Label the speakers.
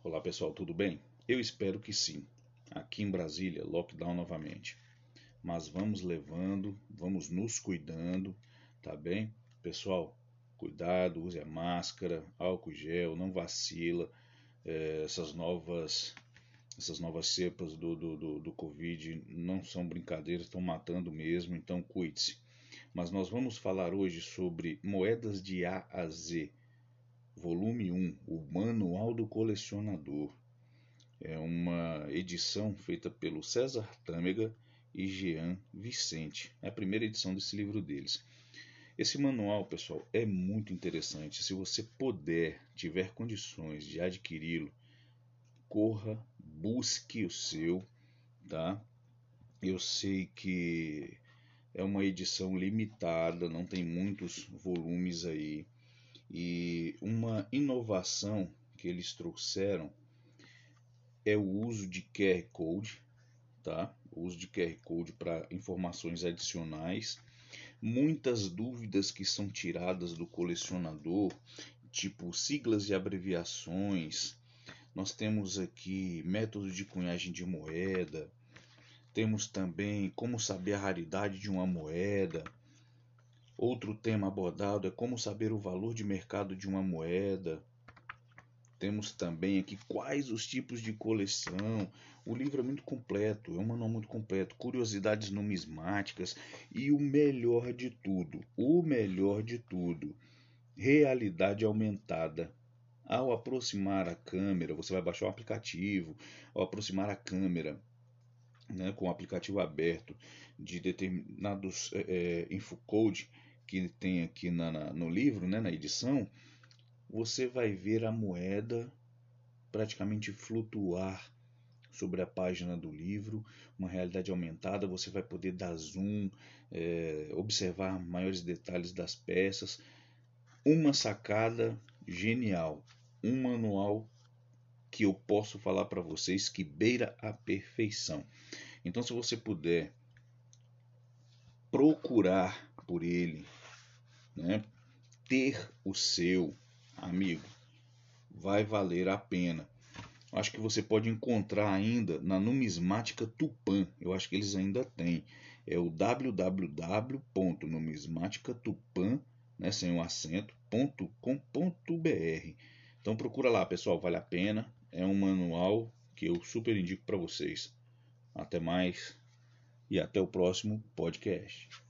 Speaker 1: Olá pessoal, tudo bem? Eu espero que sim. Aqui em Brasília, lockdown novamente. Mas vamos levando, vamos nos cuidando, tá bem? Pessoal, cuidado, use a máscara, álcool gel, não vacila. Essas novas cepas do Covid não são brincadeiras, estão matando mesmo, então cuide-se. Mas nós vamos falar hoje sobre moedas de A a Z. Volume 1, o Manual do Colecionador. É uma edição feita pelo César Tâmega e Jean Vicente. É a primeira edição desse livro deles. Esse manual, pessoal, é muito interessante. Se você puder, tiver condições de adquiri-lo, corra, busque o seu, tá? Eu sei que é uma edição limitada, não tem muitos volumes aí. E uma inovação que eles trouxeram é o uso de QR Code, tá? O uso de QR Code para informações adicionais. Muitas dúvidas que são tiradas do colecionador, tipo siglas e abreviações. Nós temos aqui método de cunhagem de moeda. Temos também como saber a raridade de uma moeda. Outro tema abordado é como saber o valor de mercado de uma moeda. Temos também aqui quais os tipos de coleção. O livro é muito completo, é um manual muito completo. Curiosidades numismáticas e o melhor de tudo, realidade aumentada. Ao aproximar a câmera, você vai baixar o aplicativo. Ao aproximar a câmera, né, com o aplicativo aberto de determinados infocode que tem aqui no livro, né, na edição, você vai ver a moeda praticamente flutuar sobre a página do livro, uma realidade aumentada. Você vai poder dar zoom, observar maiores detalhes das peças. Uma sacada genial, um manual que eu posso falar para vocês que beira a perfeição. Então, se você puder procurar por ele, né, ter o seu, amigo, vai valer a pena. Acho que você pode encontrar ainda na Numismática Tupã. Eu acho que eles ainda têm. É o www.numismaticatupã, né, sem o acento, .com.br. Então procura lá, pessoal, vale a pena. É um manual que eu super indico para vocês. Até mais e até o próximo podcast.